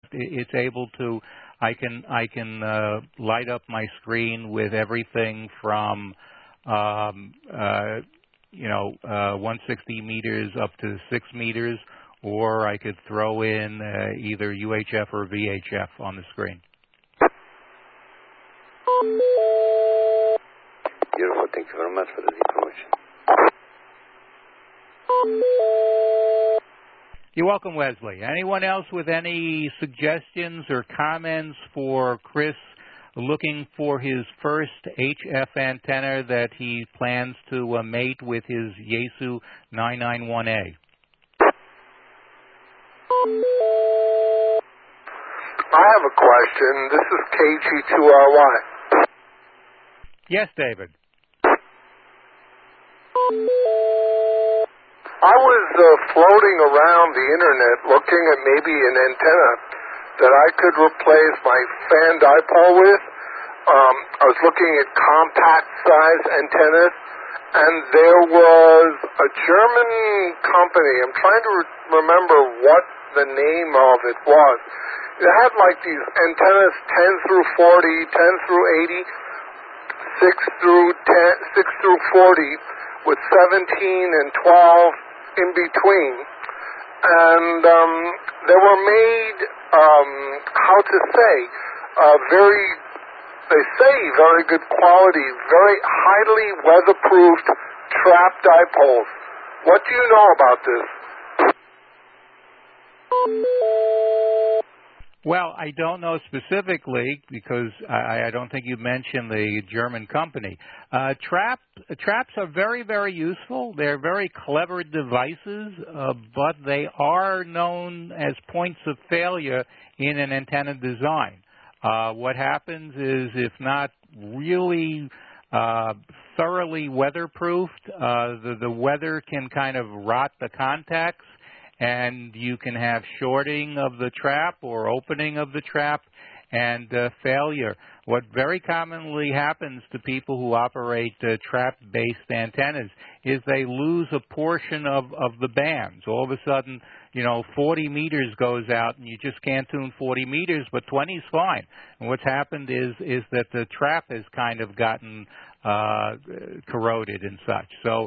it's able to. I can light up my screen with everything from 160 meters up to 6 meters, or I could throw in either UHF or VHF on the screen. Beautiful. Thank you very much for this information. You're welcome, Wesley. Anyone else with any suggestions or comments for Chris looking for his first HF antenna that he plans to mate with his Yaesu 991A? I have a question. This is KG2RY. Yes, David. I was floating around the internet looking at maybe an antenna that I could replace my fan dipole with. I was looking at compact size antennas, and there was a German company. I'm trying to remember what the name of it was. It had like these antennas 10 through 40, 10 through 80, 6 through 40, with 17 and 12 in between. And they were made, very good quality, very highly weatherproofed trap dipoles. What do you know about this? Well, I don't know specifically because I don't think you mentioned the German company. Traps are very, very useful. They're very clever devices, but they are known as points of failure in an antenna design. What happens is if not really thoroughly weatherproofed, the weather can kind of rot the contacts, and you can have shorting of the trap or opening of the trap and failure. What very commonly happens to people who operate trap-based antennas is they lose a portion of the bands. All of a sudden, 40 meters goes out and you just can't tune 40 meters, but 20 is fine. And what's happened is that the trap has kind of gotten corroded and such. So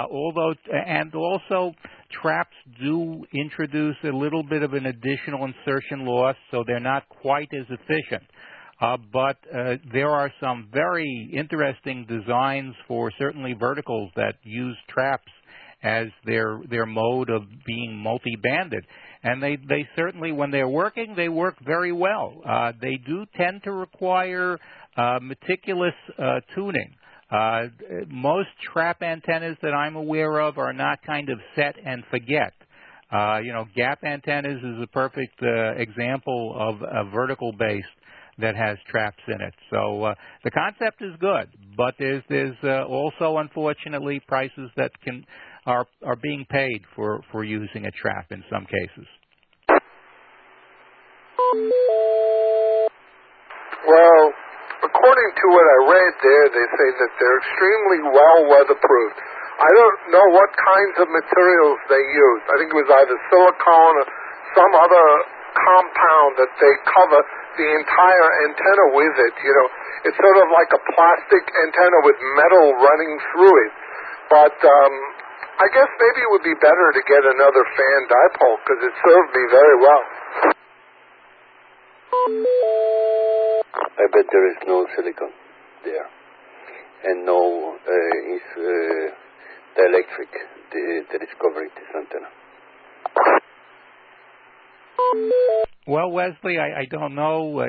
also traps do introduce a little bit of an additional insertion loss, so they're not quite as efficient. But there are some very interesting designs for certainly verticals that use traps as their mode of being multi-banded. And they certainly, when they're working, they work very well. They do tend to require meticulous tuning. Most trap antennas that I'm aware of are not kind of set and forget. Gap antennas is a perfect example of a vertical base that has traps in it. So the concept is good, but there's also, unfortunately, prices that are being paid for using a trap in some cases. Well, according to what I read there, they say that they're extremely well weatherproofed. I don't know what kinds of materials they use. I think it was either silicone or some other compound that they cover the entire antenna with it. It's sort of like a plastic antenna with metal running through it. But I guess maybe it would be better to get another fan dipole because it served me very well. I bet there is no silicon there, and no dielectric that is covering this antenna. Well, Wesley, I don't know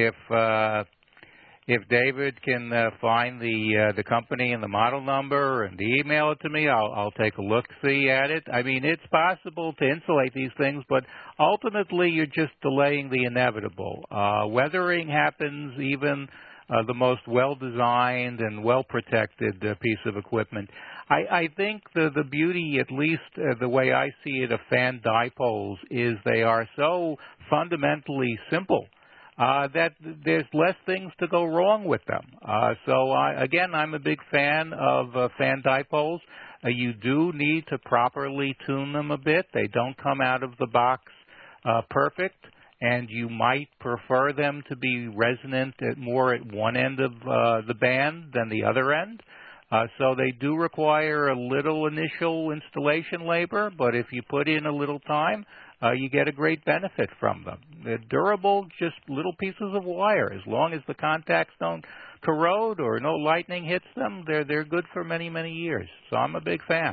if David can find the company and the model number and email it to me. I'll take a look-see at it. I mean, it's possible to insulate these things, but ultimately you're just delaying the inevitable. Weathering happens even the most well-designed and well-protected piece of equipment. I think the beauty, at least the way I see it, of fan dipoles is they are so fundamentally simple that there's less things to go wrong with them. Again, I'm a big fan of fan dipoles. You do need to properly tune them a bit. They don't come out of the box perfect. and you might prefer them to be resonant more at one end of the band than the other end. So they do require a little initial installation labor, but if you put in a little time, you get a great benefit from them. They're durable, just little pieces of wire. As long as the contacts don't corrode or no lightning hits them, they're good for many, many years. So I'm a big fan.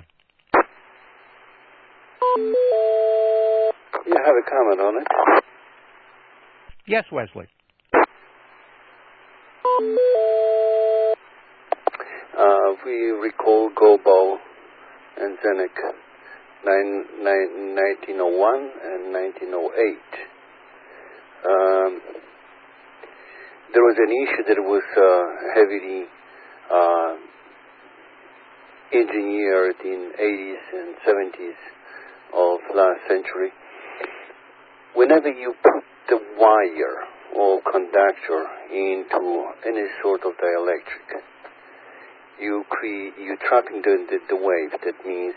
You have a comment on it? Yes, Wesley. We recall Gobo and Zenek, 1901 and 1908. There was an issue that was heavily engineered in 80s and 70s of last century. Whenever you put the wire or conductor into any sort of dielectric, you're trapping the wave. That means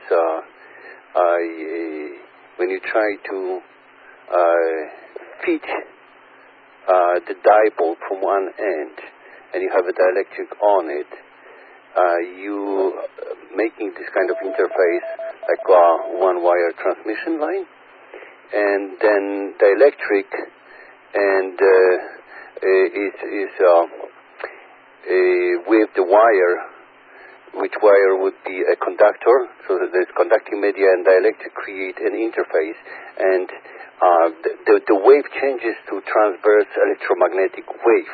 when you try to fit the dipole from one end and you have a dielectric on it, you making this kind of interface like a one-wire transmission line, and then the electric and is with the wire, which wire would be a conductor, so that there's conducting media and dielectric create an interface, and the wave changes to transverse electromagnetic wave.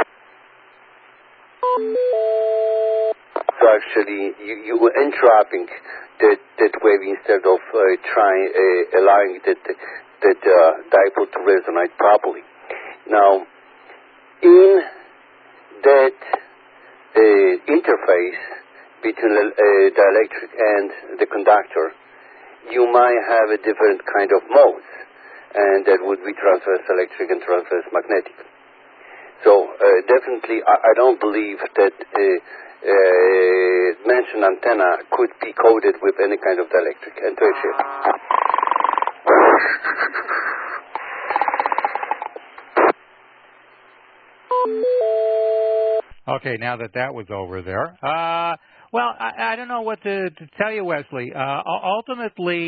So actually, you were entrapping that wave instead of allowing that dipole to resonate properly. Now, in that interface between the dielectric and the conductor, you might have a different kind of modes, and that would be transverse electric and transverse magnetic. So definitely, I don't believe that mentioned antenna could be coated with any kind of dielectric. And to Okay, now that was over there. Well, I don't know what to tell you, Wesley. Ultimately,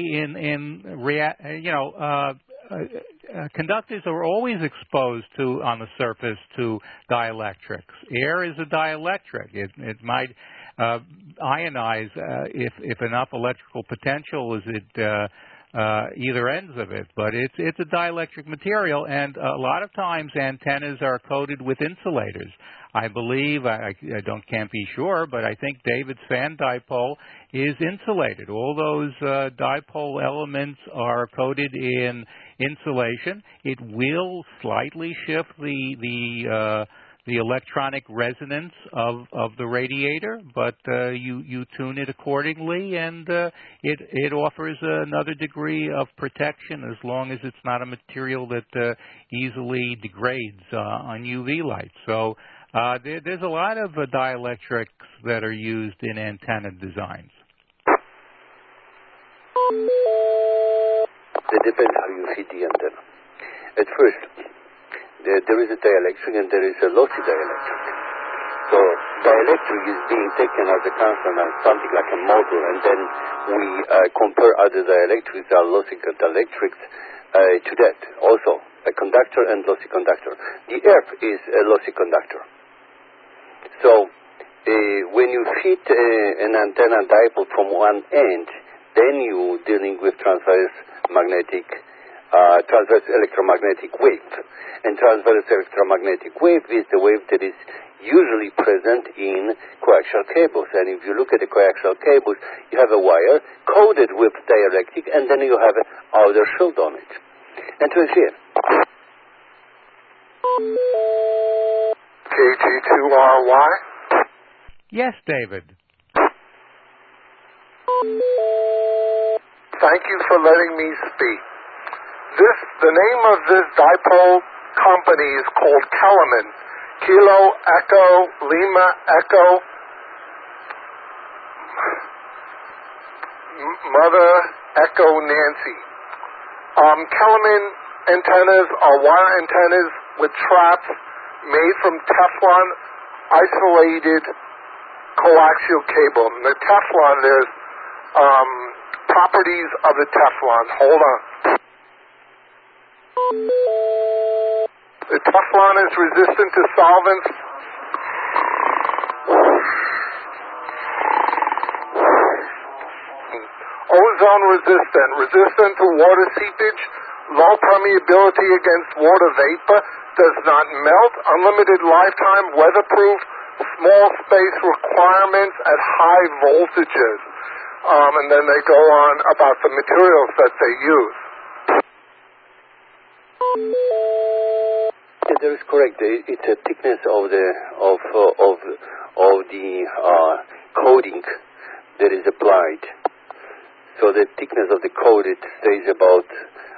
conductors are always exposed to, on the surface, to dielectrics. Air is a dielectric. It might ionize if enough electrical potential is at either ends of it, but it's a dielectric material, and a lot of times antennas are coated with insulators. I believe, I can't be sure, but I think David's fan dipole is insulated. All those dipole elements are coated in insulation. It will slightly shift the electronic resonance of the radiator, but you tune it accordingly, and it offers another degree of protection as long as it's not a material that easily degrades on UV light. So there's a lot of dielectrics that are used in antenna designs. It depends how you feed the antenna. At first, there is a dielectric and there is a lossy dielectric. So dielectric is being taken as a constant, as something like a model, and then we compare other dielectrics, our lossy dielectrics, to that. Also, a conductor and lossy conductor. The earth is a lossy conductor. So when you feed an antenna dipole from one end, then you're dealing with transverse electromagnetic wave. And transverse electromagnetic wave is the wave that is usually present in coaxial cables. And if you look at the coaxial cables, you have a wire coated with dielectric, and then you have an outer shield on it. And to here. KG2RY? Yes, David. Thank you for letting me speak. The name of this dipole company is called Kellerman. Kilo Echo Lima Echo Mother Echo Nancy. Kellerman antennas are wire antennas with traps made from Teflon isolated coaxial cable. And the Teflon, there's properties of the Teflon. Hold on. The Teflon is resistant to solvents. Ozone resistant, resistant to water seepage, low permeability against water vapor, does not melt, unlimited lifetime, weatherproof, small space requirements at high voltages. And then they go on about the materials that they use. That is correct. It's a thickness of the coating that is applied. So the thickness of the coat, it stays about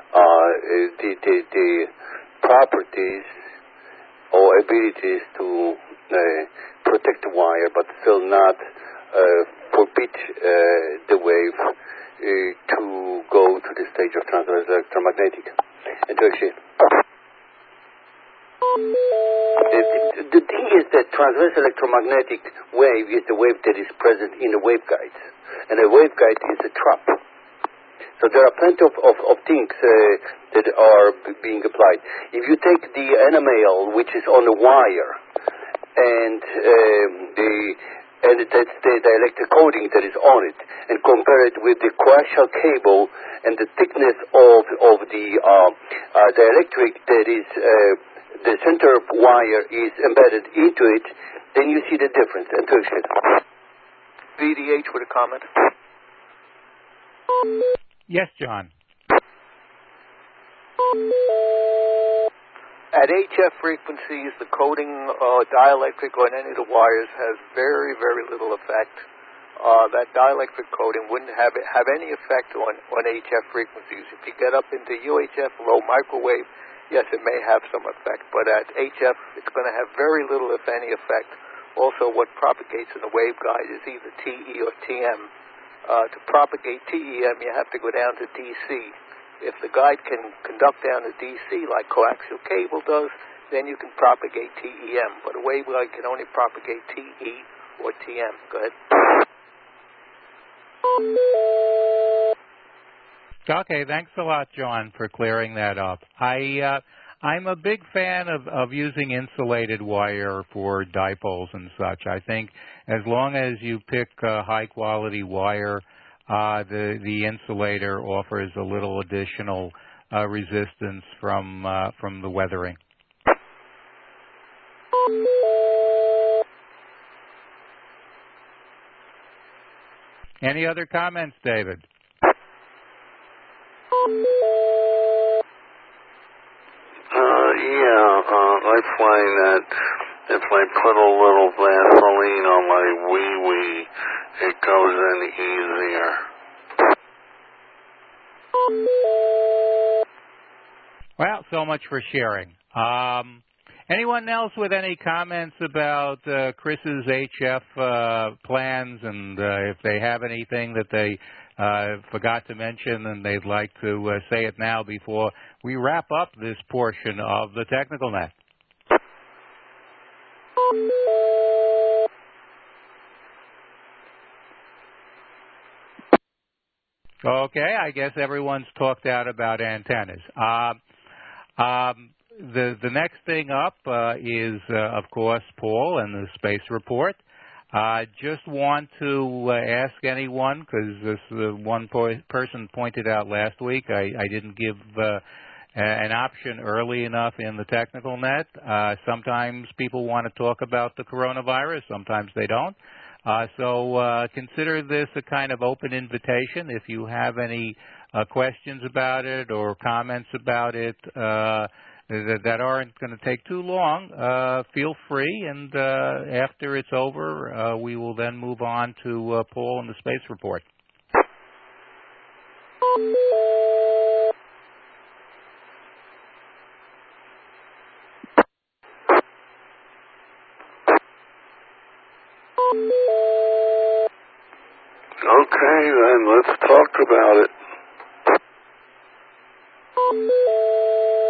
the properties or abilities to protect the wire, but still not forbid the wave to go to the stage of transverse electromagnetic. And to actually, the thing is that transverse electromagnetic wave is the wave that is present in the waveguides. And a waveguide is a trap. So there are plenty of things that are being applied. If you take the enamel, which is on the wire, and that's the electric coating that is on it, and compare it with the coaxial cable and the thickness of the electric that is the center wire is embedded into it, then you see the difference. And to explain. VDH with a comment. Yes, John. At HF frequencies, the coating dielectric on any of the wires has very, very little effect. That dielectric coating wouldn't have any effect on HF frequencies. If you get up into UHF, low microwave, yes, it may have some effect, but at HF, it's going to have very little, if any, effect. Also, what propagates in the waveguide is either TE or TM. To propagate TEM, you have to go down to DC. If the guide can conduct down to DC like coaxial cable does, then you can propagate TEM. But a waveguide can only propagate TE or TM. Go ahead. Okay, thanks a lot, John, for clearing that up. I'm a big fan of using insulated wire for dipoles and such. I think as long as you pick high-quality wire, the insulator offers a little additional resistance from the weathering. Any other comments, David? I find that if I put a little Vaseline on my wee-wee, it goes in easier. Well, so much for sharing. Anyone else with any comments about Chris's HF plans, and if they have anything that they forgot to mention and they'd like to say it now before we wrap up this portion of the Technical Net? Okay, I guess everyone's talked out about antennas. The next thing up is, of course, Paul and the Space Report. Just want to ask anyone, because this one person pointed out last week, I didn't give an option early enough in the Technical Net. Sometimes people want to talk about the coronavirus, sometimes they don't. So consider this a kind of open invitation. If you have any questions about it or comments about it that aren't going to take too long, feel free, and after it's over, we will then move on to Paul and the Space Report. Okay, then let's talk about it.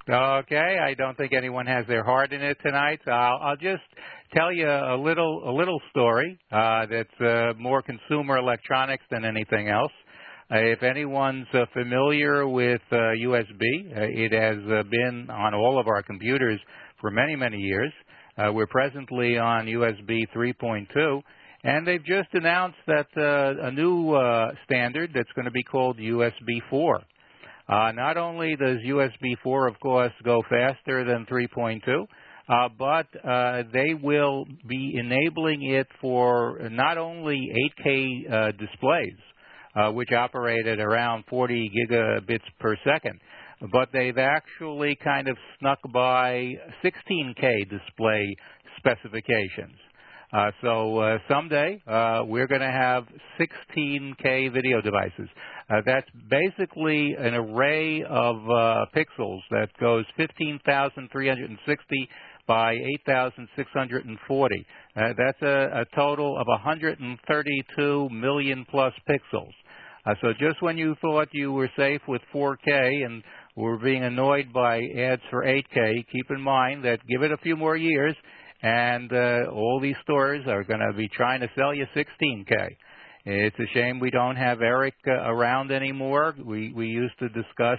Okay, I don't think anyone has their heart in it tonight. So I'll just tell you a little story that's more consumer electronics than anything else. If anyone's familiar with USB, it has been on all of our computers for many, many years. We're presently on USB 3.2, and they've just announced that a new standard that's going to be called USB 4. Not only does USB 4, of course, go faster than 3.2, but they will be enabling it for not only 8K displays, which operate at around 40 gigabits per second, but they've actually kind of snuck by 16K display specifications. So someday we're going to have 16K video devices. That's basically an array of pixels that goes 15,360 by 8,640. That's a total of 132 million plus pixels. So just when you thought you were safe with 4K and were being annoyed by ads for 8K, keep in mind that give it a few more years and all these stores are going to be trying to sell you 16K. It's a shame we don't have Eric around anymore. We used to discuss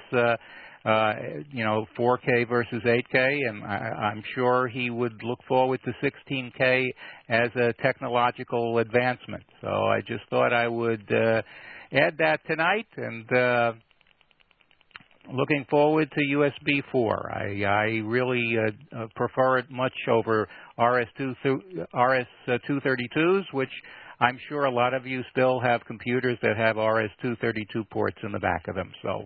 4K versus 8K, and I'm sure he would look forward to 16K as a technological advancement. So I just thought I would add that tonight, and looking forward to USB 4. I really prefer it much over RS-232s, which I'm sure a lot of you still have computers that have RS-232 ports in the back of them. So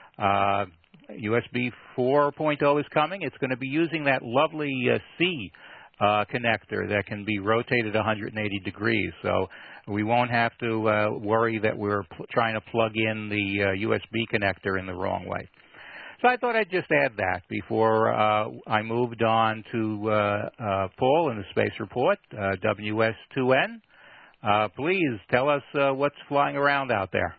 USB 4.0 is coming. It's going to be using that lovely C connector that can be rotated 180 degrees. So we won't have to worry that we're trying to plug in the USB connector in the wrong way. So I thought I'd just add that before I moved on to Paul in the Space Report, WS2N. Please tell us what's flying around out there.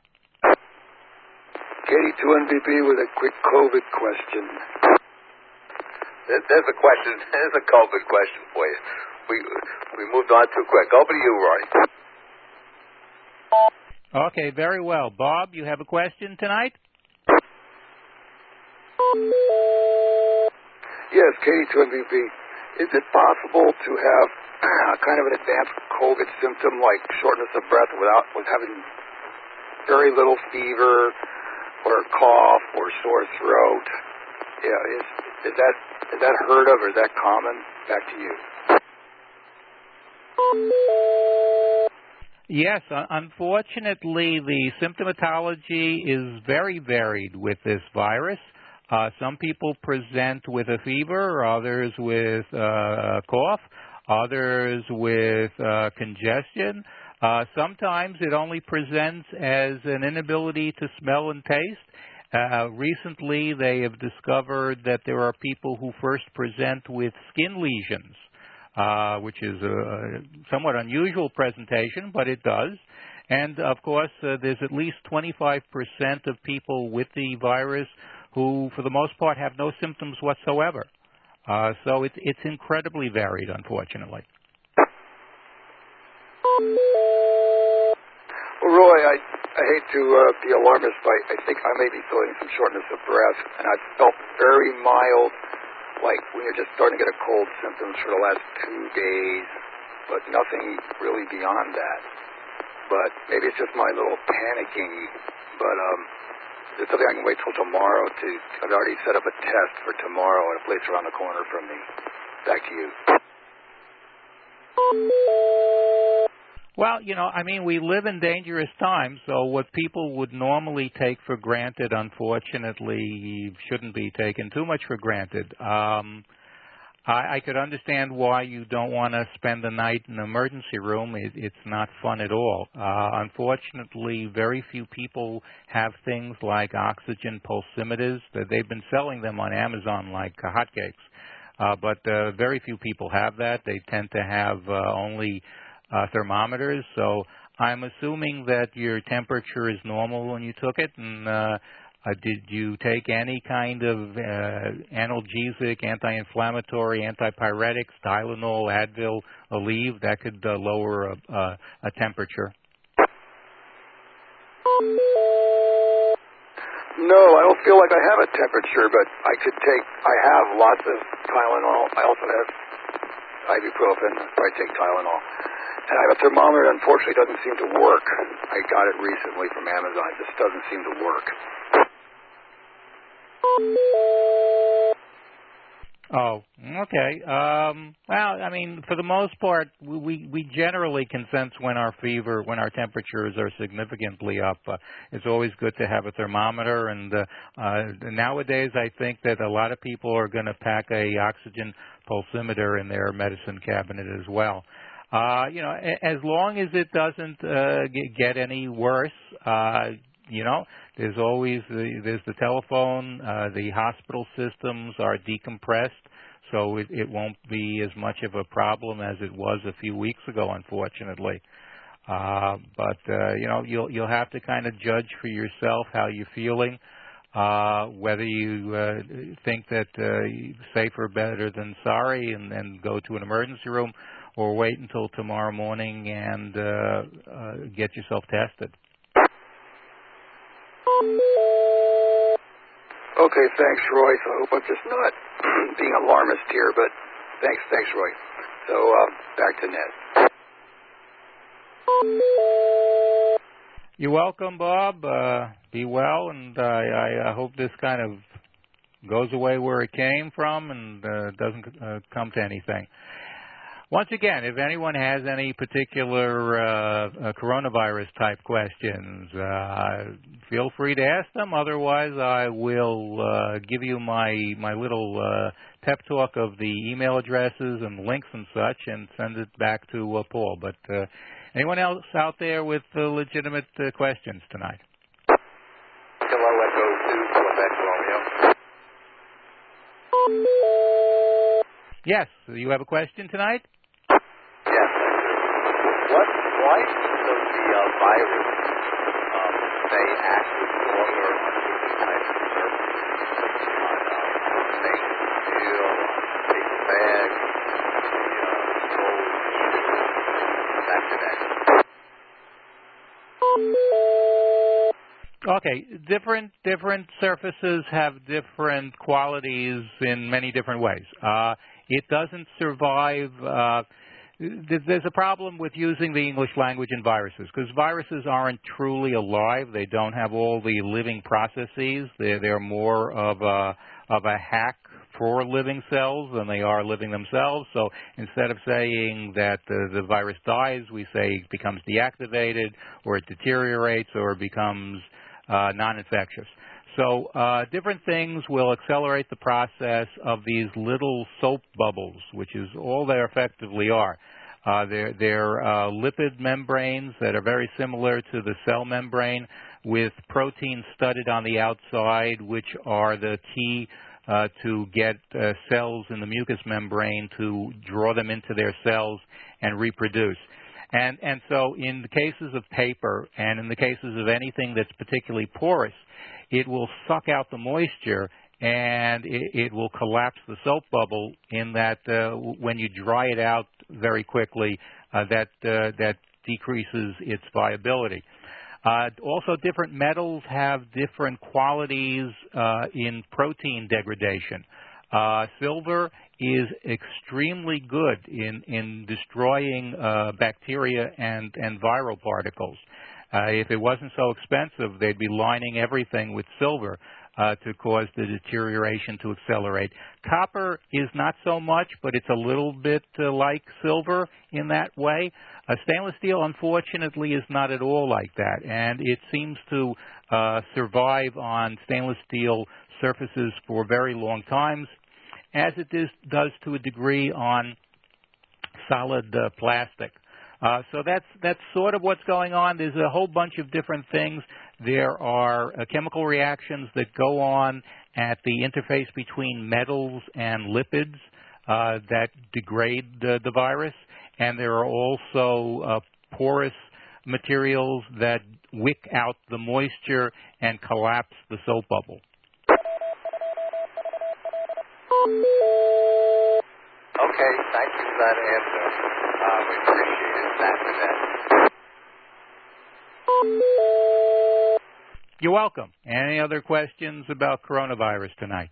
KD2NBP with a quick COVID question. There's a question. There's a COVID question for you. We moved on too quick. Over to you, Roy. Okay, very well. Bob, you have a question tonight? Yes, KD2NBP. Is it possible to have kind of an advanced COVID symptom like shortness of breath with having very little fever or cough or sore throat? Yeah, is that heard of or is that common? Back to you. Yes, unfortunately, the symptomatology is very varied with this virus. Some people present with a fever, others with cough, others with congestion. Sometimes it only presents as an inability to smell and taste. Recently, they have discovered that there are people who first present with skin lesions, which is a somewhat unusual presentation, but it does. And, of course, there's at least 25% of people with the virus who, for the most part, have no symptoms whatsoever. So it's incredibly varied, unfortunately. Well, Roy, I hate to be alarmist, but I think I may be feeling some shortness of breath, and I felt very mild, like when you're just starting to get a cold symptoms for the last 2 days, but nothing really beyond that. But maybe it's just my little panicking, but it's something I can wait till tomorrow to. I've already set up a test for tomorrow at a place around the corner from me. Back to you. Well, we live in dangerous times, so what people would normally take for granted, unfortunately, shouldn't be taken too much for granted. I could understand why you don't want to spend the night in an emergency room. It's not fun at all. Unfortunately, very few people have things like oxygen pulsimeters. They've been selling them on Amazon like hotcakes, but very few people have that. They tend to have only thermometers. So I'm assuming that your temperature is normal when you took it, and Did you take any kind of analgesic, anti-inflammatory, antipyretics, Tylenol, Advil, Aleve that could lower a temperature? No, I don't feel like I have a temperature, but I have lots of Tylenol. I also have ibuprofen. I take Tylenol. And I have a thermometer. Unfortunately, it doesn't seem to work. I got it recently from Amazon. It just doesn't seem to work. Oh, okay. Well, I mean, for the most part, we generally can sense when our temperatures are significantly up. It's always good to have a thermometer, and nowadays I think that a lot of people are going to pack a oxygen pulsimeter in their medicine cabinet as well. As long as it doesn't get any worse, there's always there's the telephone. The hospital systems are decompressed, so it won't be as much of a problem as it was a few weeks ago, unfortunately. But you'll have to kind of judge for yourself how you're feeling, whether you think that safer better than sorry, and go to an emergency room, or wait until tomorrow morning and get yourself tested. Okay, thanks, Roy. So I hope I'm just not being alarmist here, but thanks, Roy. So back to Ned. You're welcome, Bob. Be well, and I hope this kind of goes away where it came from and doesn't come to anything. Once again, if anyone has any particular coronavirus-type questions, feel free to ask them. Otherwise, I will give you my little pep talk of the email addresses and links and such, and send it back to Paul. But anyone else out there with legitimate questions tonight? Hello, Echo 2, Quebec Romeo. Yes, you have a question tonight? Yes. Why does the virus stay active longer on different types of surfaces? On stainless steel, paper bags, stove, Okay, different surfaces have different qualities in many different ways. It doesn't survive. There's a problem with using the English language in viruses, because viruses aren't truly alive. They don't have all the living processes. They're more of a hack for living cells than they are living themselves. So instead of saying that the virus dies, we say it becomes deactivated, or it deteriorates, or it becomes non-infectious. So different things will accelerate the process of these little soap bubbles, which is all they effectively are. They're lipid membranes that are very similar to the cell membrane, with proteins studded on the outside, which are the key to get cells in the mucous membrane to draw them into their cells and reproduce. And so in the cases of paper, and in the cases of anything that's particularly porous, it will suck out the moisture, and it will collapse the soap bubble, in that when you dry it out very quickly, that decreases its viability. Also, different metals have different qualities in protein degradation. Silver is extremely good in destroying bacteria and viral particles. If it wasn't so expensive, they'd be lining everything with silver to cause the deterioration to accelerate. Copper is not so much, but it's a little bit like silver in that way. Stainless steel, unfortunately, is not at all like that, and it seems to survive on stainless steel surfaces for very long times, as it does to a degree on solid plastic. So that's sort of what's going on. There's a whole bunch of different things. There are chemical reactions that go on at the interface between metals and lipids that degrade the virus. And there are also porous materials that wick out the moisture and collapse the soap bubble. Okay, thank you for that answer. We appreciate it. Thanks, You're welcome. Any other questions about coronavirus tonight?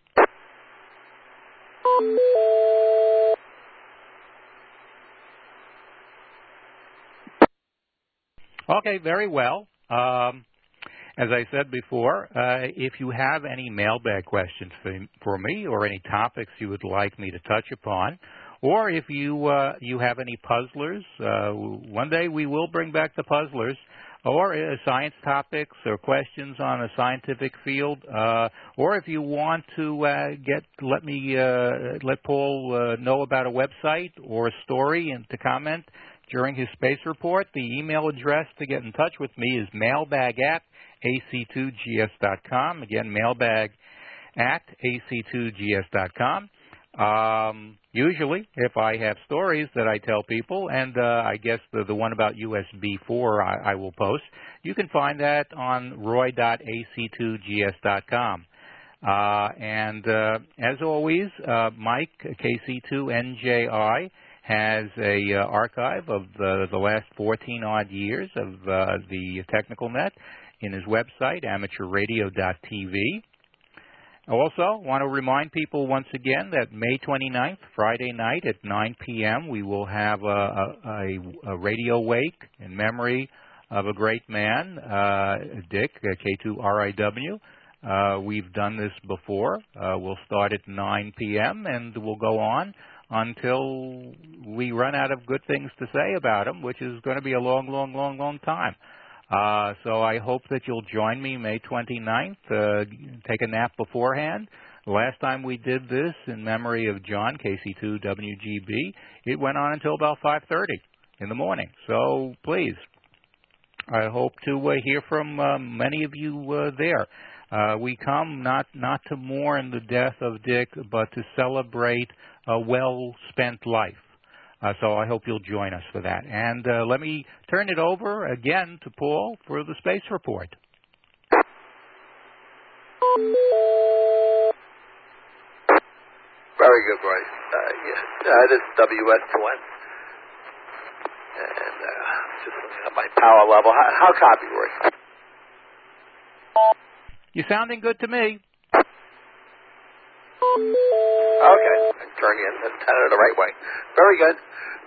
Okay, very well. As I said before, if you have any mailbag questions for me or any topics you would like me to touch upon, or if you have any puzzlers, one day we will bring back the puzzlers, or science topics or questions on a scientific field, or if you want to let Paul know about a website or a story and to comment during his space report, the email address to get in touch with me is mailbag@ac2gs.com. Again, mailbag@ac2gs.com. Usually, if I have stories that I tell people, and I guess the one about USB 4 I will post, you can find that on roy.ac2gs.com. And as always, Mike, KC2NJI, has a archive of the last 14-odd years of the Technical Net in his website, amateurradio.tv. Also, want to remind people once again that May 29th, Friday night at 9 p.m., we will have a radio wake in memory of a great man, Dick, K2RIW. We've done this before. We'll start at 9 p.m. and we'll go on until we run out of good things to say about him, which is going to be a long, long, long, long time. So I hope that you'll join me May 29th. Take a nap beforehand. The last time we did this in memory of John, KC2WGB, it went on until about 5:30 in the morning. So please, I hope to hear from many of you there. We come not to mourn the death of Dick, but to celebrate a well-spent life. So I hope you'll join us for that. And let me turn it over again to Paul for the space report. Very good, Roy. This is WS2N. And just looking at my power level. How copy, Roy? You're sounding good to me. Okay, turn the antenna the right way. Very good.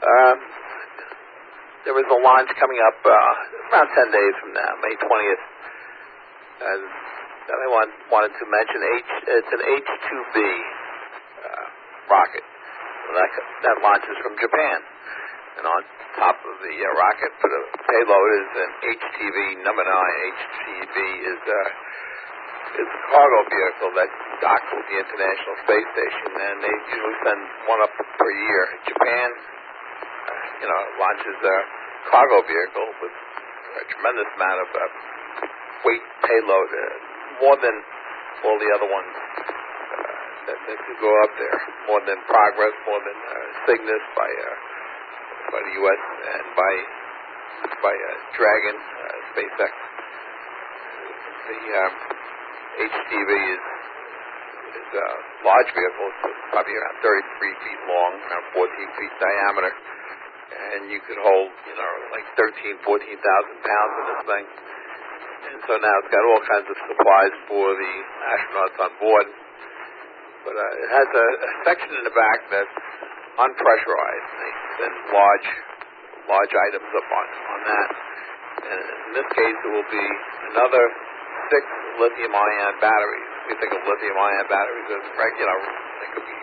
There is a launch coming up around 10 days from now, May 20th. And I wanted to mention it's an H-2B rocket. That launches from Japan. And on top of the rocket for the payload is an HTV number 9. HTV is a cargo vehicle that docks with the International Space Station, and they usually send one up per year. Japan, launches a cargo vehicle with a tremendous amount of weight payload, more than all the other ones that could go up there, more than Progress, more than Cygnus by the U.S. and by Dragon, SpaceX. The HTV is a large vehicle. It's probably around 33 feet long, around 14 feet diameter, and you could hold, like 13,000, 14,000 pounds in this thing. And so now it's got all kinds of supplies for the astronauts on board. But it has a section in the back that's unpressurized. They send large items up on that. And in this case, it will be another 6 lithium-ion batteries. We think of lithium-ion batteries as regular. They could be,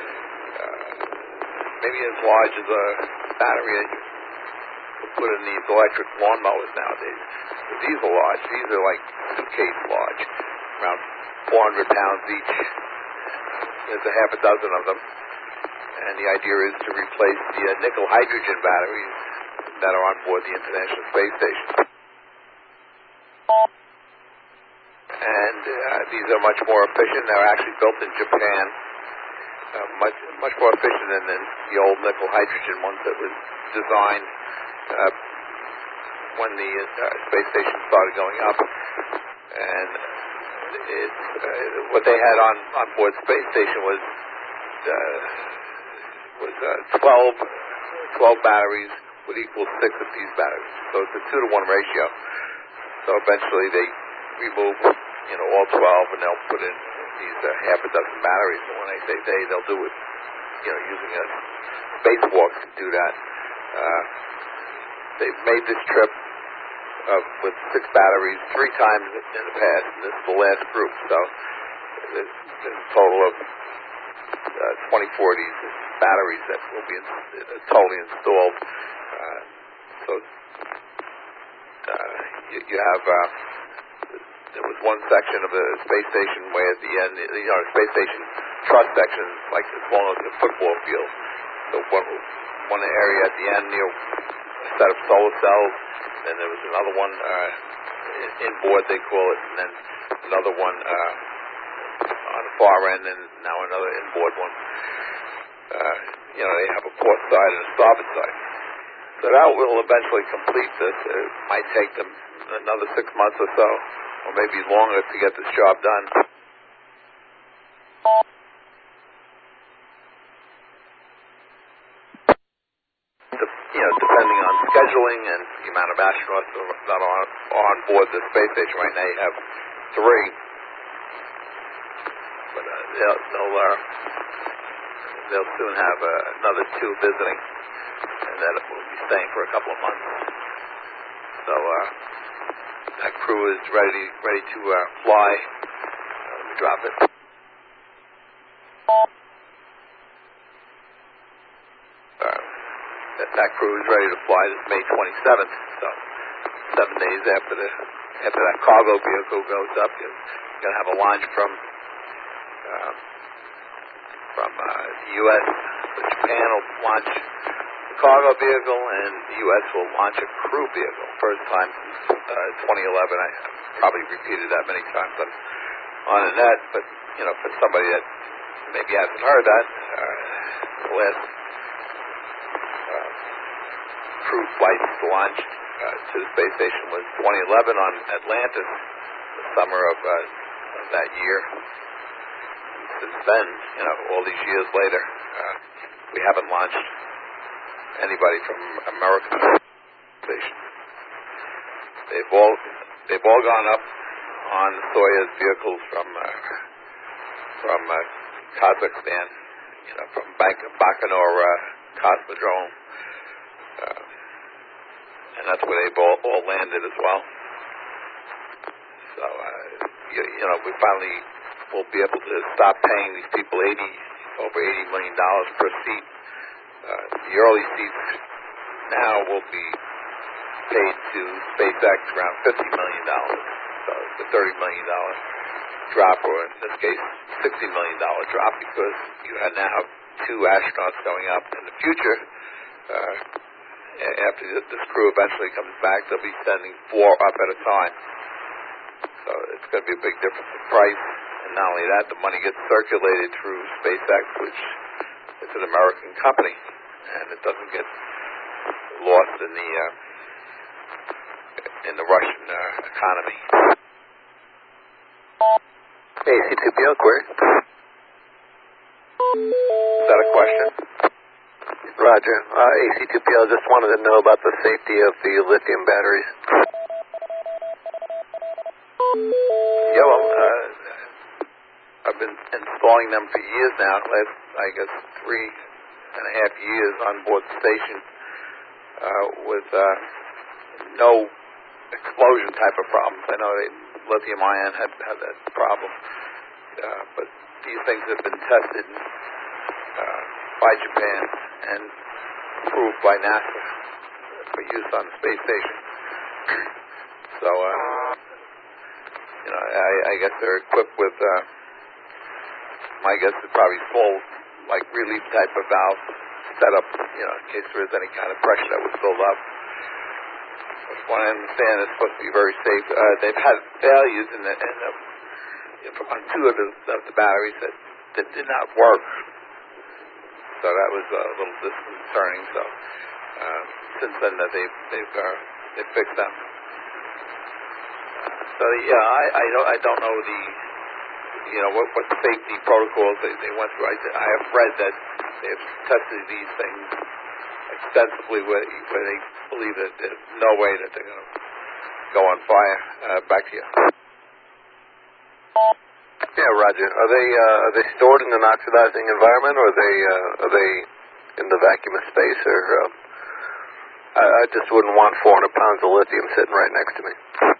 maybe as large as a battery that you could put in these electric lawnmowers nowadays. But these are large. These are like suitcase large, around 400 pounds each. There's a half a dozen of them. And the idea is to replace the nickel hydrogen batteries that are on board the International Space Station. And these are much more efficient. They're actually built in Japan. Much more efficient than the old nickel hydrogen ones that was designed when the space station started going up, and what they had on board the space station was 12 batteries would equal 6 of these batteries. So it's a 2-to-1 ratio. So eventually they remove, all 12, and they'll put in these half a dozen batteries. And when I say they, they'll do it, using a spacewalk to do that. They've made this trip with 6 batteries 3 times in the past, and this is the last group. So there's a total of 24 of these batteries that will be totally installed. So you have there was one section of the space station where at the end, the space station truss section, like as long as a football field. So one area at the end near a set of solar cells, and there was another one inboard, they call it, and then another one on the far end, and now another inboard one. They have a port side and a starboard side. So that will eventually complete this. It might take them another 6 months or so, or maybe longer to get this job done. Depending on scheduling and the amount of astronauts that are on board the space station. Right now you have 3, but they'll soon have another 2 visiting, and then we'll be staying for a couple of months. So that crew is ready to fly. Let me drop it. That crew is ready to fly this May 27th. So 7 days after that cargo vehicle goes up, you're going to have a launch from the U.S. So Japan will launch the cargo vehicle, and the U.S. will launch a crew vehicle. First time since 2011. I probably repeated that many times on the net, but for somebody that maybe hasn't heard that, the last crew flights launched to the space station was 2011 on Atlantis, the summer of that year. Since then, all these years later, we haven't launched anybody from American station. They've all gone up on Soyuz vehicles from Kazakhstan, from Baikonur Cosmodrome, and that's where they've all landed as well. So we finally will be able to stop paying these people over $80 million per seat. The early seats now will be paid to SpaceX around $50 million. So it's a $30 million drop, or in this case, $60 million drop, because you now have 2 astronauts going up. In the future, after this crew eventually comes back, they'll be sending 4 up at a time. So it's going to be a big difference in price. And not only that, the money gets circulated through SpaceX, which is an American company, and it doesn't get lost in the Russian economy. AC2PL query. Is that a question? Roger. AC2PL just wanted to know about the safety of the lithium batteries. Yeah, well, I've been installing them for years now. Last, I guess, 3.5 years on board the station with no explosion type of problems. I know lithium ion had that problem, but these things have been tested by Japan and approved by NASA for use on the space station. So, I guess they're equipped with, my guess is probably small, like relief type of valve set up, in case there is any kind of pressure that would build up. From what I understand, it's supposed to be very safe. They've had failures on 2 of the batteries that did not work. So that was a little disconcerting. So since then, they've they fix them. So yeah, I don't know what safety protocols they went through. I have read that they've tested these things extensively where they believe that there's no way that they're going to go on fire. Back to you. Yeah, Roger. Are they stored in an oxidizing environment, or are they in the vacuum of space? Or I just wouldn't want 400 pounds of lithium sitting right next to me.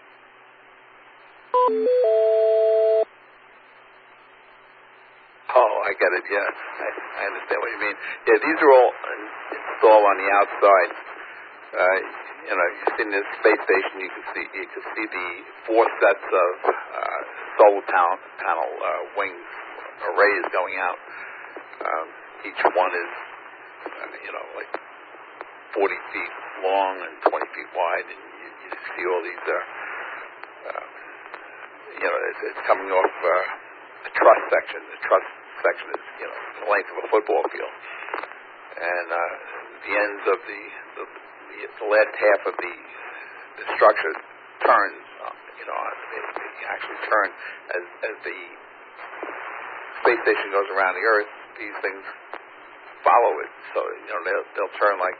Oh, I get it. Yeah, I understand what you mean. Yeah, these are all installed on the outside. You've seen this space station. You can see the 4 sets of solar panel wings arrays going out. Each one is, like 40 feet long and 20 feet wide, and you see all these. It's coming off a truss section. The truss section is, the length of a football field, and the ends of the last half of the structure turns. They actually turn as the space station goes around the Earth. These things follow it, so they'll turn like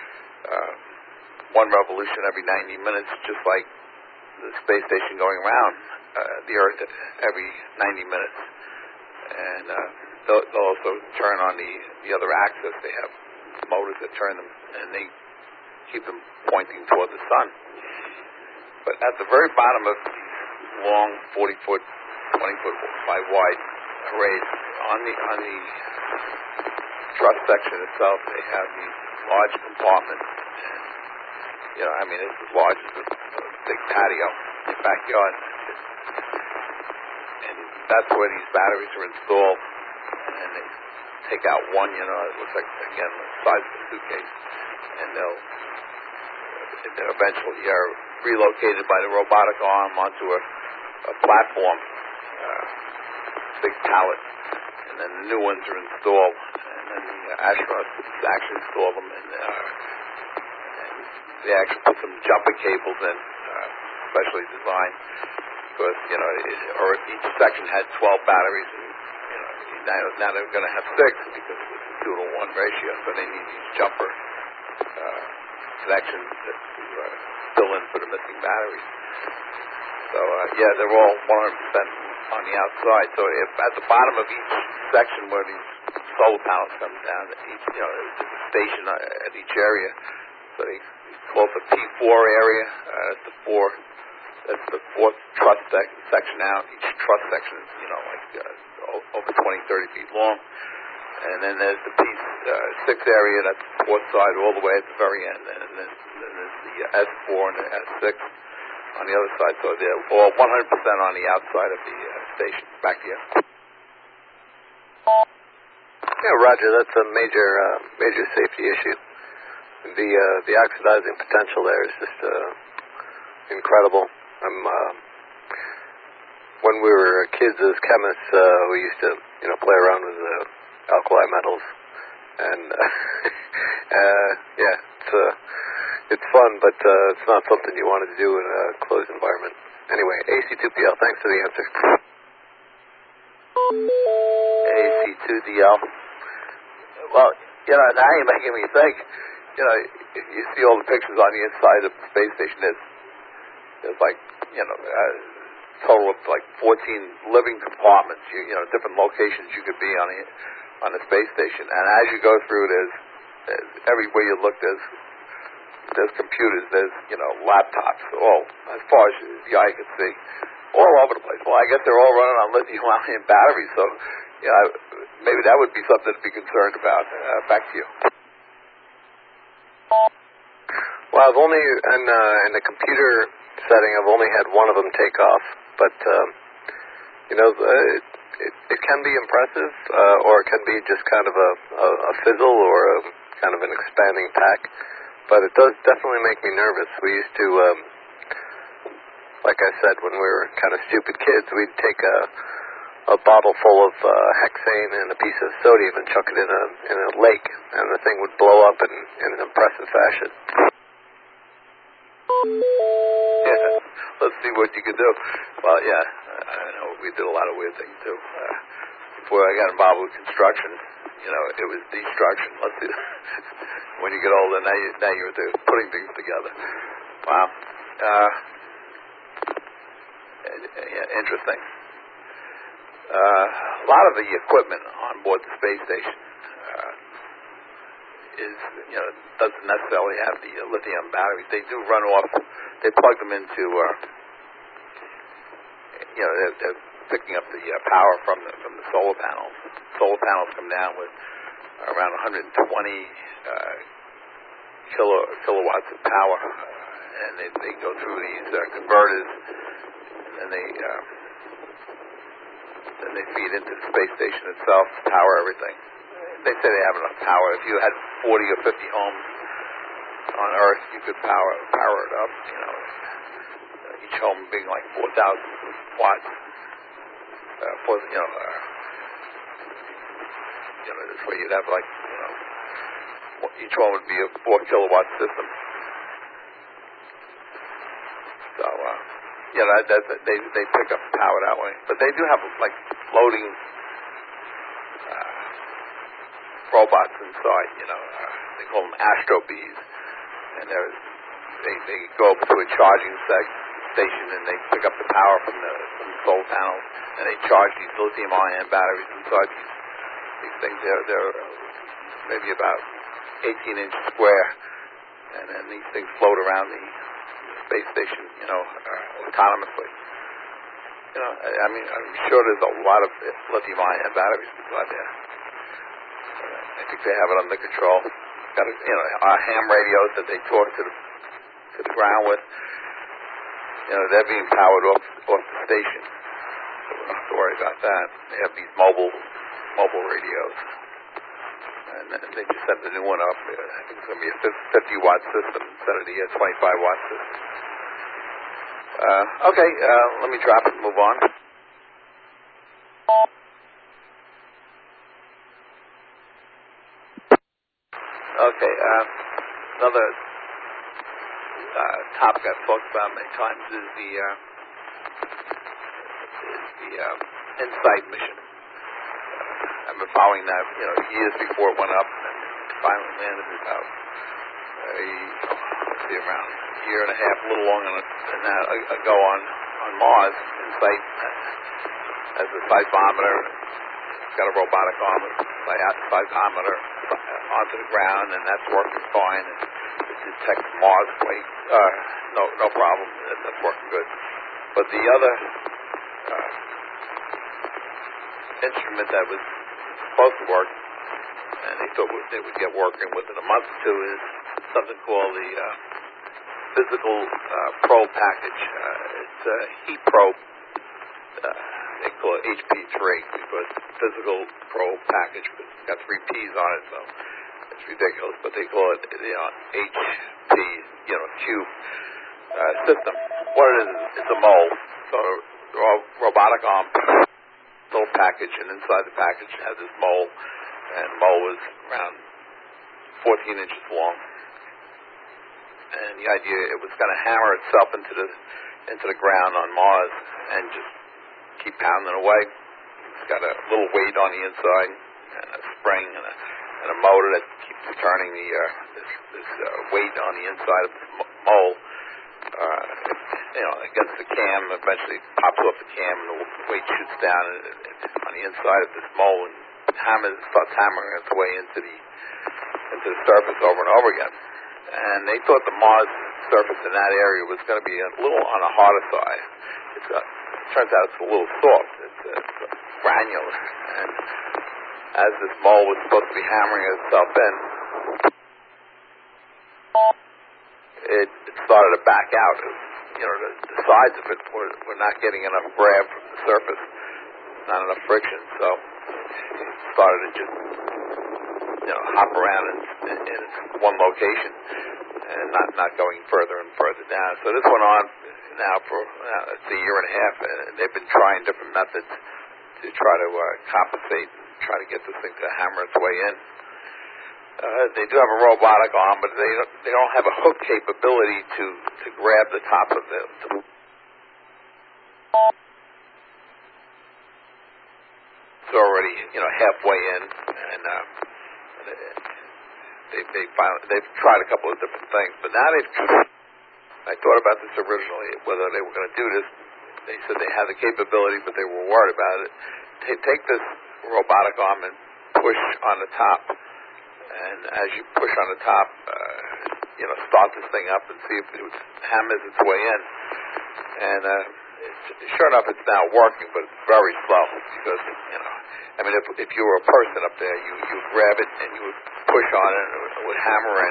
one revolution every 90 minutes, just like the space station going around the Earth every 90 minutes. And they'll also turn on the other axis. They have motors that turn them, and they keep them pointing toward the sun. But at the very bottom of these long 40-foot, 20-foot by wide arrays, on the truss section itself, they have these large compartments. And, it's as large as a big patio in your backyard. And that's where these batteries are installed. And they take out one, it looks like, again, the size of a suitcase. And they'll eventually are relocated by the robotic arm onto a platform, big pallet, and then the new ones are installed, and then the astronauts actually install them, and they actually put some jumper cables in, specially designed, because each section had 12 batteries, and now they're going to have 6 because it's a 2-to-1 ratio, so they need these jumper connections to fill in for the missing batteries. So they're all 100% on the outside. So if at the bottom of each section where these solar panels come down, each there's a station at each area. So they call it the P4 area. That's the 4th truss section out. Each truss section is over 20-30 feet long. And then there's the P6 area. That's the 4th side all the way at the very end. And then there's the S4 and the S6 on the other side. So they're all 100% on the outside of the station. Back to you. Yeah, Roger. That's a major safety issue. The oxidizing potential there is just incredible. When we were kids as chemists, we used to play around with alkali metals, and it's fun, but it's not something you wanted to do in a closed environment. Anyway, AC2PL, thanks for the answer. AC2DL. Well, now you're making me think. You see all the pictures on the inside of the space station. There's like, total of like 14 living compartments. Different locations you could be on the space station. And as you go through, there's everywhere you look, there's computers, there's laptops, all as far as the eye can see, all over the place. Well, I guess they're all running on lithium-ion batteries, so maybe that would be something to be concerned about. Back to you. Well, I've only in the computer setting, I've only had one of them take off, but it can be impressive, or it can be just kind of a fizzle or a kind of an expanding pack. But it does definitely make me nervous. We used to, like I said, when we were kind of stupid kids, we'd take a bottle full of hexane and a piece of sodium and chuck it in a lake, and the thing would blow up in an impressive fashion. let's see what you can do. Well, yeah, I know we did a lot of weird things too. Before I got involved with construction, it was destruction. Let's see. When you get older, now you're putting things together. Wow. Interesting. A lot of the equipment on board the space station doesn't necessarily have the lithium batteries. They do run off. They plug them into. They're picking up the power from the solar panels. Solar panels come down with around 120 kilowatts of power, and they go through these converters, and they feed into the space station itself to power everything. They say they have enough power. If you had 40 or 50 homes on Earth, you could power it up. Each home being like 4,000 watts. This way you'd have each one would be a 4 kilowatt system. So they pick up power that way. But they do have floating robots inside. They call them Astro Bees, and they go up to a charging station and they pick up the power from the solar panels, and they charge these lithium-ion batteries inside these things. They're maybe about 18 inches square, and then these things float around the space station, autonomously. I'm sure there's a lot of lithium-ion batteries inside there. I think they have it under control. Got ham radios that they talk to the ground with. They're being powered off the station, so we don't have to worry about that. They have these mobile radios, and they just set the new one up. I think it's going to be a 50-watt system instead of the 25-watt system. Okay, let me drop it and move on. Okay, another topic I've talked about many times is the InSight mission. I've been following that, years before it went up, and finally landed about around a year and a half, a little longer than that ago on Mars. InSight has a seismometer. It's got a robotic arm with a seismometer onto the ground, and that's working fine. And it detects Mars quake. No problem. That's working good. But the other instrument that was supposed to work, and they thought they would get working within a month or two, is something called the Physical Probe Package. It's a heat probe. They call it HP3 because Physical Probe Package, but it's got 3 P's on it, so it's ridiculous. But they call it the HP, Q system. What it is, it's a mole. So the robotic arm, little package, and inside the package has this mole, and the mole is around 14 inches long. And the idea, it was going to hammer itself into the ground on Mars and just keep pounding away. It's got a little weight on the inside and a spring and a motor that keeps turning this weight on the inside of this mole. Against the cam, eventually pops off the cam, and the weight shoots down on the inside of this mole and starts hammering its way into the surface over and over again. And they thought the Mars surface in that area was going to be a little on the harder side. It turns out it's a little soft. It's granular. And as this mole was supposed to be hammering itself in, it started to back out. The sides of it were not getting enough grab from the surface, not enough friction, so it started to just hop around in one location and not going further and further down. So this went on now for it's a year and a half, and they've been trying different methods to try to compensate and try to get this thing to hammer its way in. They do have a robotic arm, but they don't have a hook capability to grab the top of the It's already, halfway in, and they've tried a couple of different things, but now I thought about this originally, whether they were going to do this. They said they had the capability, but they were worried about it. Take this robotic arm and push on the top, and as you push on the top, start this thing up and see if it hammers its way in. And sure enough, it's now working, but it's very slow because, if you were a person up there, you would grab it and you would push on it and it would hammer in.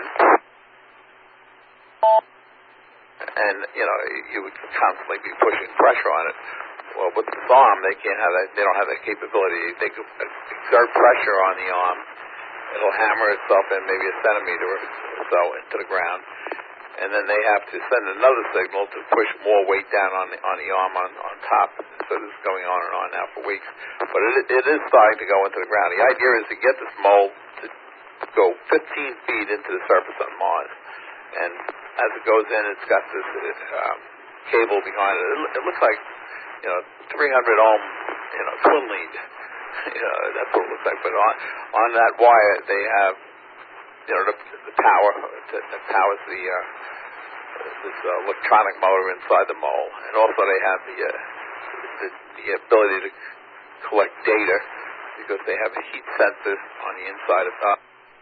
And, you would constantly be pushing pressure on it. Well, with this arm, they can't have that. They don't have that capability. They could exert pressure on the arm. It'll hammer itself in maybe a centimeter or so into the ground. And then they have to send another signal to push more weight down on the arm on top. So this is going on and on now for weeks. But it is starting to go into the ground. The idea is to get this mold to go 15 feet into the surface on Mars. And as it goes in, it's got this cable behind it. It looks like, 300 ohm, twin lead. That's what it looks like. But on that wire, they have, the power that powers this electronic motor inside the mold, and also they have the ability to collect data because they have a heat sensor on the inside of it.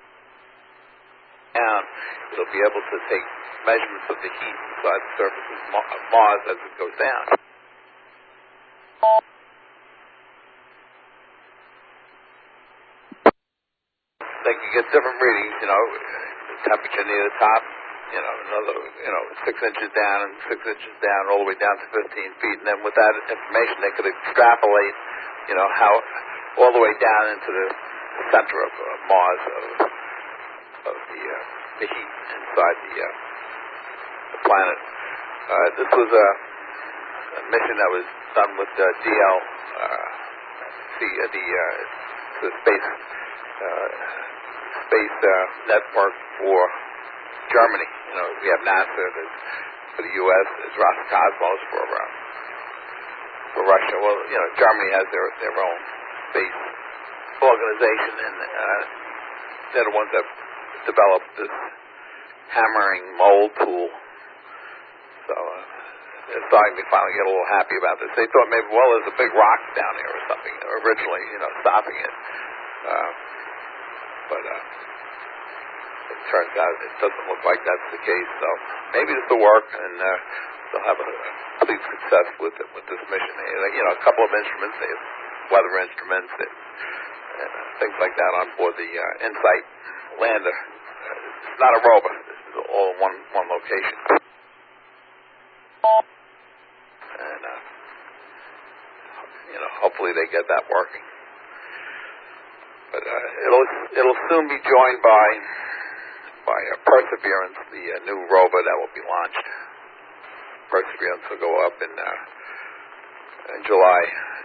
And it'll be able to take measurements of the heat inside the surface of Mars as it goes down. They can get different readings, the temperature near the top, another, 6 inches down and 6 inches down, all the way down to 15 feet. And then with that information, they could extrapolate, how all the way down into the center of Mars of the heat inside the planet. This was a mission that was done with DL, the space network for Germany. We have NASA for the U.S. There's Roscosmos for Russia. Well, Germany has their own space organization, and they're the ones that developed this hammering mold tool. So they're starting to finally get a little happy about this. They thought maybe, there's a big rock down here or something originally, stopping it. But it turns out it doesn't look like that's the case. So maybe this will work, and they'll have a complete success with this mission. A couple of instruments, they have weather instruments, and things like that on board the InSight lander. It's not a rover. This is all in one location. And hopefully they get that working. But it'll soon be joined by Perseverance, the new rover that will be launched. Perseverance will go up in July.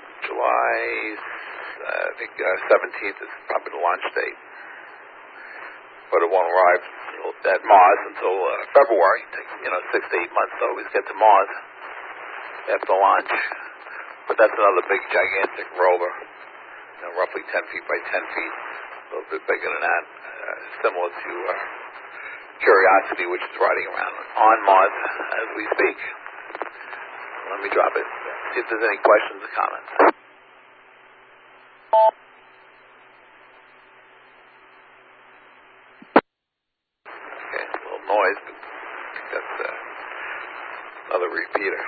I think 17th is probably the launch date. But it won't arrive at Mars until February. It takes 6 to 8 months to always get to Mars after launch. But that's another big, gigantic rover. Roughly 10 feet by 10 feet, a little bit bigger than that, similar to Curiosity, which is riding around on Mars as we speak. Let me drop it, see if there's any questions or comments. Okay, a little noise, but I think that's another repeater.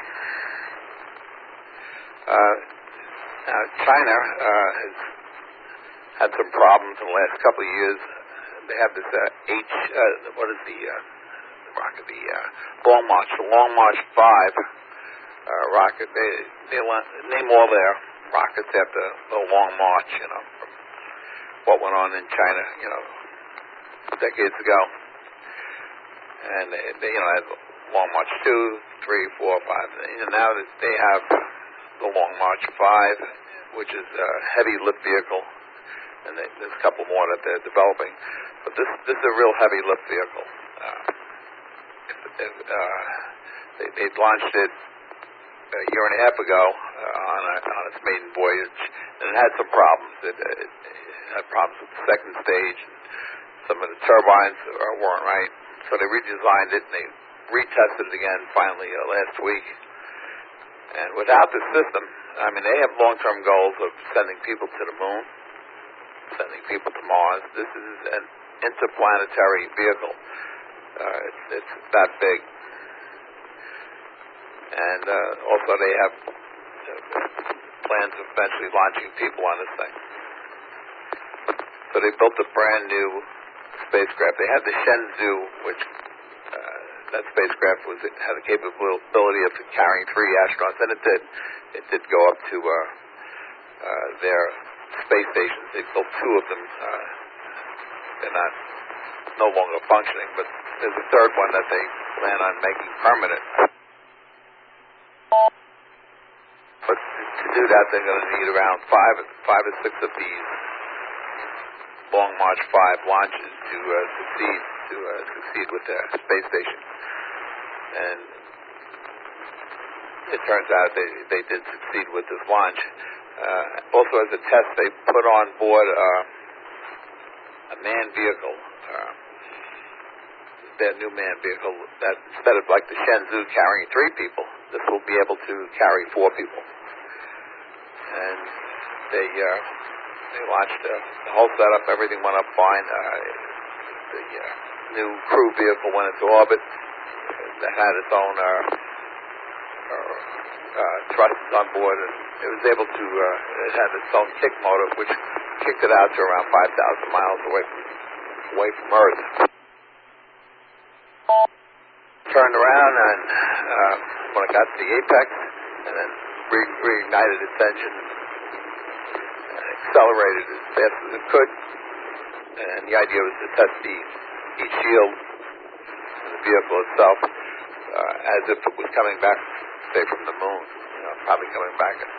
Now, China has had some problems in the last couple of years. They have this what is the rocket? The Long March, the Long March 5 rocket. They name all their rockets after the Long March, from what went on in China, decades ago. And they had Long March 2, 3, 4, 5. And now they have the Long March 5, which is a heavy lift vehicle, and there's a couple more that they're developing. But this is a real heavy lift vehicle. They launched it a year and a half ago on its maiden voyage, and it had some problems. It had problems with the second stage. Some of the turbines weren't right, so they redesigned it and they retested it again finally last week. And without the system, I mean, they have long-term goals of sending people to the moon, sending people to Mars. This is an interplanetary vehicle. It's that big. And also they have plans of eventually launching people on this thing. So they built a brand new spacecraft. They had the Shenzhou, which that spacecraft had the capability of carrying 3 astronauts, and it did go up to their space stations. They built 2 of them. They're no longer functioning, but there's a third one that they plan on making permanent. But to do that, they're going to need around 5 or 6 of these Long March 5 launches to succeed with their space station. And it turns out they did succeed with this launch. Also, as a test, they put on board a manned vehicle, their new manned vehicle, that instead of like the Shenzhou carrying 3 people, this will be able to carry 4 people. And they launched the whole setup. Everything went up fine. The new crew vehicle went into orbit. That had its own thrusters on board, and it was able to. It had its own kick motor, which kicked it out to around 5,000 miles away from Earth. Turned around, and when it got to the apex, and then reignited its engine, and accelerated as fast as it could. And the idea was to test the heat shield of the vehicle itself, as if it was coming back, say, from the moon. Probably coming back at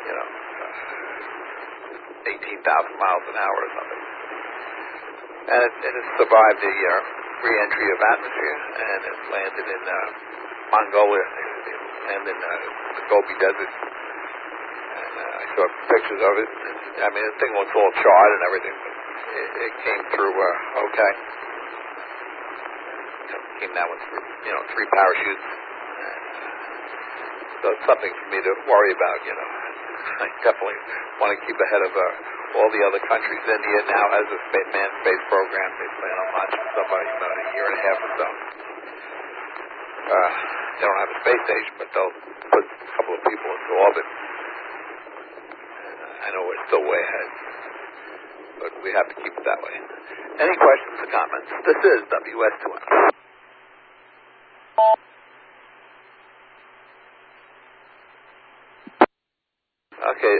18,000 miles an hour or something. And it survived the re-entry of atmosphere, and it landed in Mongolia. It landed in the Gobi Desert. And I saw pictures of it. I mean, the thing was all charred and everything, but it came through okay. Came down with 3 parachutes. So it's something for me to worry about, I definitely want to keep ahead of all the other countries. India now has a manned space program. They plan on launching somebody in about a year and a half or so. They don't have a space station, but they'll put a couple of people into orbit. And I know we're still way ahead, but we have to keep it that way. Any questions or comments? This is WS2M. Okay,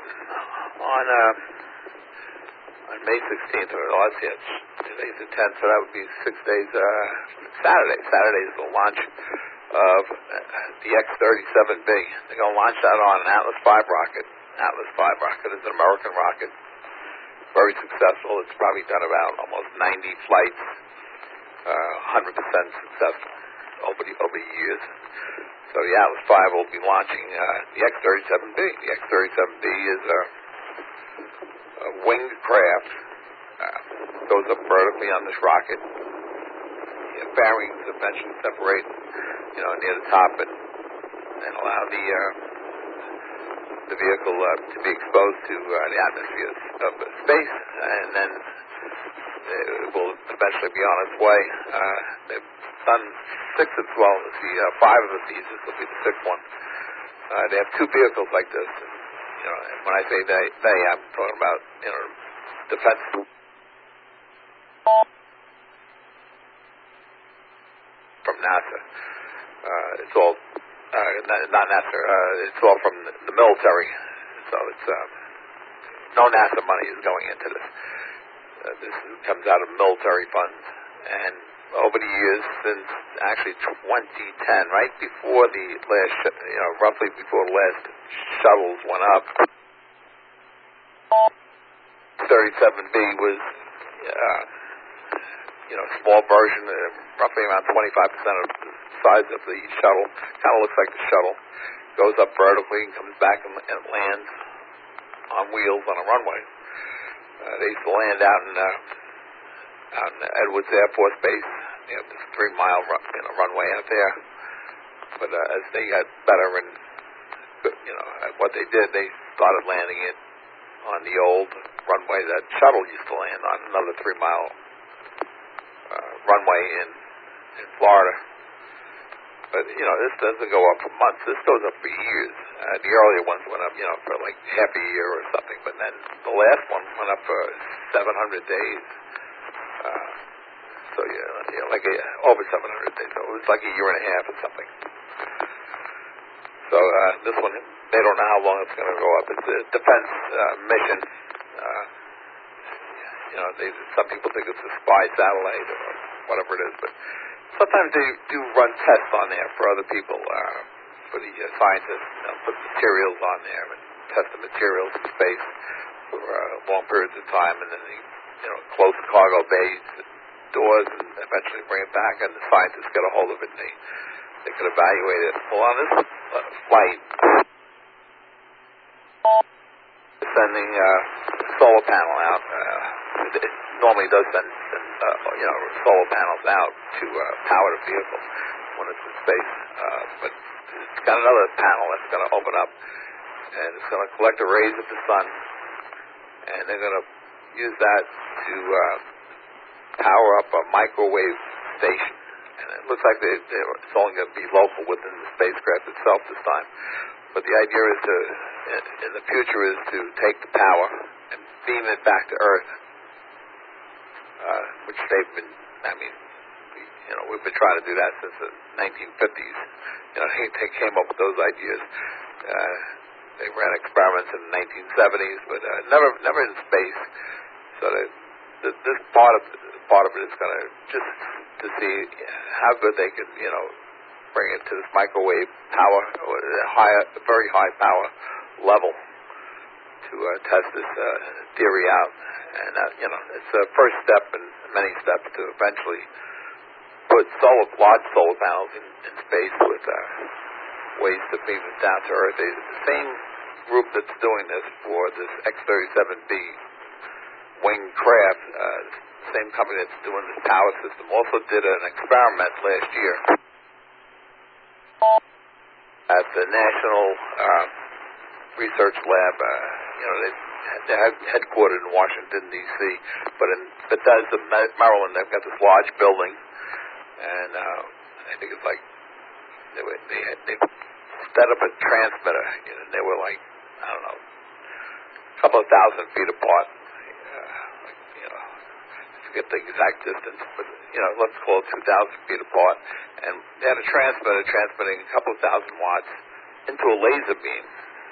on May 16th, or let's see, today's the 10th, so that would be 6 days, Saturday. Saturday is the launch of the X-37B. They're going to launch that on an Atlas V rocket. Atlas V rocket is an American rocket. Very successful. It's probably done about almost 90 flights, 100% successful over the years. So the Atlas V will be launching the X-37B. The X-37B is a winged craft. Goes up vertically on this rocket. The fairings eventually separate, near the top and allow the vehicle to be exposed to the atmosphere of space, and then it will eventually be on its way. They've done 5 of these. This will be the 6th one. They have 2 vehicles like this. And when I say they, I'm talking about defense. From NASA. It's all not NASA. It's all from the military. So it's no NASA money is going into this. This comes out of military funds, and over the years, since actually 2010, right before the last, roughly before the last shuttles went up, 37B was, small version, roughly around 25% of the size of the shuttle. Kind of looks like the shuttle. goes up vertically and comes back and lands on wheels on a runway. They used to land out in Edwards Air Force Base. You know, this 3-mile runway out there. But as they got better and at what they did, they started landing it on the old runway that shuttle used to land on, another 3-mile runway in Florida. But, this doesn't go up for months. This goes up for years. The earlier ones went up, for like half a year or something. But then the last one went up for 700 days. Like over 700 days. So it was like a year and a half or something. So this one, they don't know how long it's going to go up. It's a defense mission. Some people think it's a spy satellite or whatever it is, but sometimes they do run tests on there for other people, for the scientists. Put materials on there and test the materials in space for long periods of time, and then they close cargo bays, doors, and eventually bring it back, and the scientists get a hold of it, and they can evaluate it. Well, on this flight, sending solar panel out. It normally does send solar panels out to power the vehicle when it's in space. But it's got another panel that's going to open up, and it's going to collect the rays of the sun, and they're going to use that to power up a microwave station. And it looks like it's only going to be local within the spacecraft itself this time. But the idea is in the future, is to take the power and beam it back to Earth, which they've been, we've been trying to do that since the 1950s. They came up with those ideas. They ran experiments in the 1970s, but never in space. So this part of it is going to just to see how good they can, bring it to this microwave power, or a very high power level, to test this theory out. And it's a first step in many steps to eventually put large solar panels in space with ways to beam it down to Earth. The same group that's doing this for this X-37B winged craft, same company that's doing this power system, also did an experiment last year at the National Research Lab. They're headquartered in Washington, D.C., but in Bethesda, Maryland, they've got this large building, and I think it's like they set up a transmitter, and they were like, I don't know, a couple of thousand feet apart. I forget the exact distance, but let's call it 2,000 feet apart. And they had a transmitter transmitting a couple of thousand watts into a laser beam,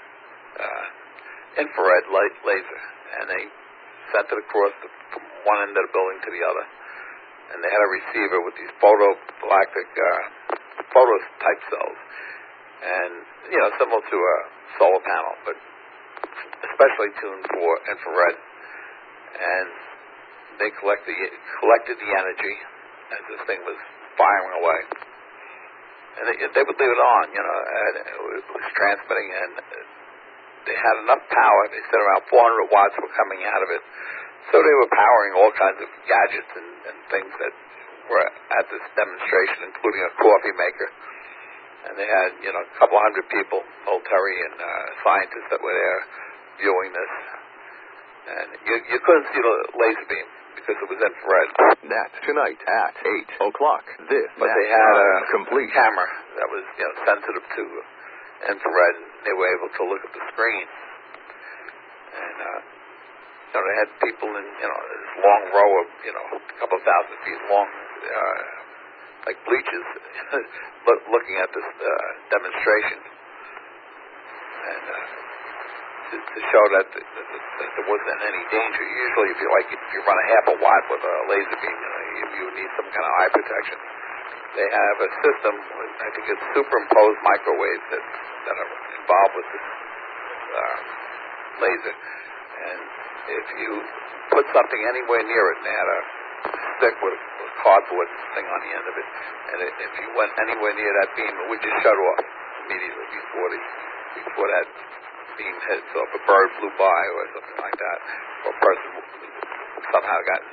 infrared laser, and they sent it across from one end of the building to the other. And they had a receiver with these photovoltaic type cells, and similar to a solar panel, but especially tuned for infrared. And they collected the energy as this thing was firing away, and they would leave it on. And it was transmitting, and they had enough power. They said around 400 watts were coming out of it, so they were powering all kinds of gadgets and things that were at this demonstration, including a coffee maker. And they had a couple hundred people, military and scientists, that were there viewing this. And you couldn't see the laser beam because it was infrared. That's tonight at 8 o'clock. But they had a complete camera that was sensitive to infrared, and they were able to look at the screen. And they had people in this long row of a couple of thousand feet long, like bleachers, looking at this demonstration, and to show that there wasn't any danger. Usually, if you run a half a watt with a laser beam, you need some kind of eye protection. They have a system, I think it's superimposed microwaves that are involved with this laser. And if you put something anywhere near it, and they had a stick with a cardboard thing on the end of it, and if you went anywhere near that beam, it would just shut off immediately before that beam hits, or if a bird flew by or something like that, or a person somehow got